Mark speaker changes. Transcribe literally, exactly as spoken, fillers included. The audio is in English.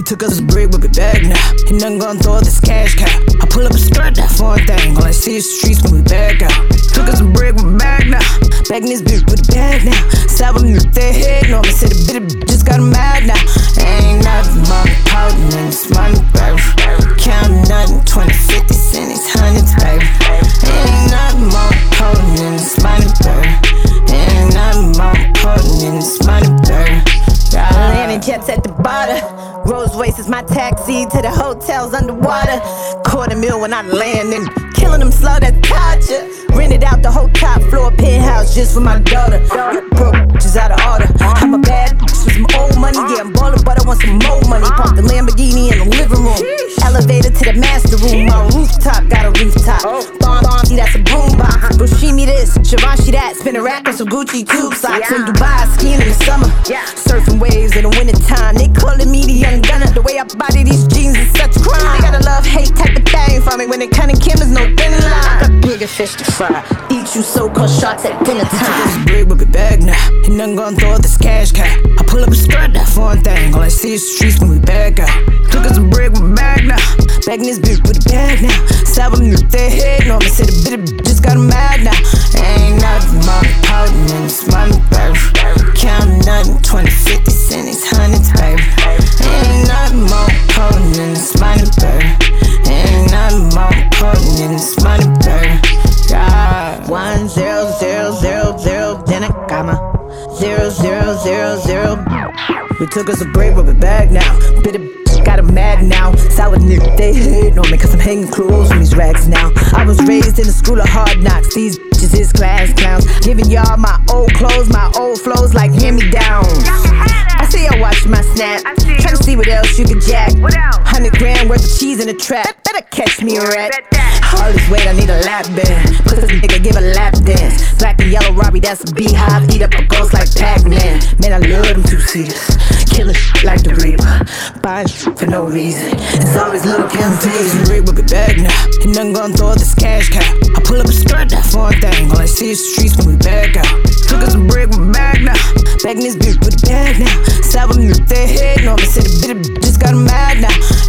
Speaker 1: took us a break, we'll be back now. Ain't nothing gonna throw this cash cow. I pull up a skirt, that foreign thing. All I see is streets when we back out. Took us a break, we're back now. Back in this bitch with a bag now. Side with me with their head, no, I'ma say the bit of just got 'em mad now. Ain't nothing more important than this money, baby. Counting nothing, twenty, fifty cents, hundreds, baby. Ain't nothing more important than this money, baby. Ain't nothing more important than this money, baby. Landing jets at the border. Rolls Royce is my taxi to the hotels underwater. Quarter mil when I land and killing them slow, that's torture. Rented out the whole top floor penthouse just for my daughter. You broke bitches out of order. I'm a bad bitch with some old money. Yeah, I'm ballin', but I want some more money. Park the Lamborghini in the living room. Elevator to the master room. My rooftop got a rooftop. Bomb, bomb, see that's a boombox. Bushimi this, Givenchy that. Spin a rack on some Gucci tube socks. In Dubai, skiing in the summer. Surfing waves in the winter time. They calling me the young gunner. The way I body these jeans is such crime. They got a love-hate type of thing for me. When they cutting cameras, no thin line. Got bigger fish to fry. Eat you so-called shots at dinner time. This break, we'll be back now. Ain't nothing gonna throw this cash cow. I pull up a skirt, that foreign thing. All I see is streets when we back out. Took us a break, we're back now. Back in this bitch with a bag now. Side with me with their head, no, I'ma say the bit of just got 'em mad now. Ain't nothing more important than this money, baby. Counting nothing, twenty, fifty cents, hundreds, baby. Ain't nothing more important than this money, baby. Ain't nothing more important than this money, baby. God. One zero zero zero zero, then I got my zero zero zero zero. We took us a break, but we're back now. Bit of got 'em mad now. Sour nigga, they hate on me cause I'm hanging clothes from these rags now. I was raised in the school of hard knocks. These bitches is class clowns. Giving y'all my old clothes, my old flows like hand-me-downs. I see y'all watching my snap. Trying to see what else you could jack. Hundred grand worth of cheese in the trap. Better catch me a rat. All this weight, I need a lap band. Put this nigga, give a lap dance. Black and yellow Robbie, that's a beehive. Eat up a ghost like Pac-Man. Man, I love them two-seaters. Killing shit like the Reaper. Buying shit for no reason. It's always little temptation. Rick, we'll be back now. Ain't nothing gonna throw this cash cow. I pull up a skirt, that foreign thing. All I see is streets when we back out. Took us a break, we're back now. Back in this bitch with a bag now. Side with me with their head, no, I'ma say the bit of just got 'em mad now.